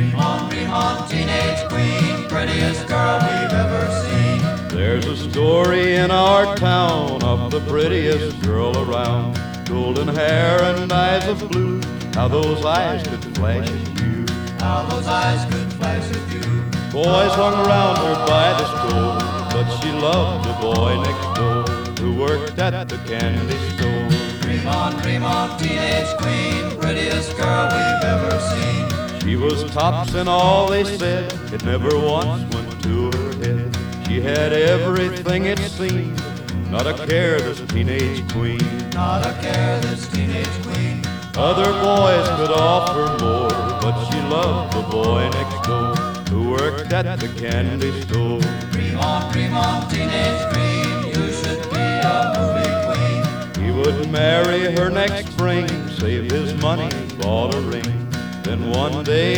dream on, teenage queen, prettiest girl we've ever seen. There's a story in our town of the prettiest girl around. Golden hair and eyes of blue, how those eyes could flash at you. How those eyes could flash at you. Boys hung around her by the stove, but she loved the boy next door who worked at the candy store. Dream on, teenage queen, prettiest girl we've ever seen. She was tops in all they said, it never once went to her head. She had everything it seemed, not a care, this teenage queen. Not a care, this teenage queen. Other boys could offer more, but she loved the boy next door who worked at the candy store. Dream on, teenage queen, you should be a movie queen. He would marry her next spring, save his money, bought a ring. Then one day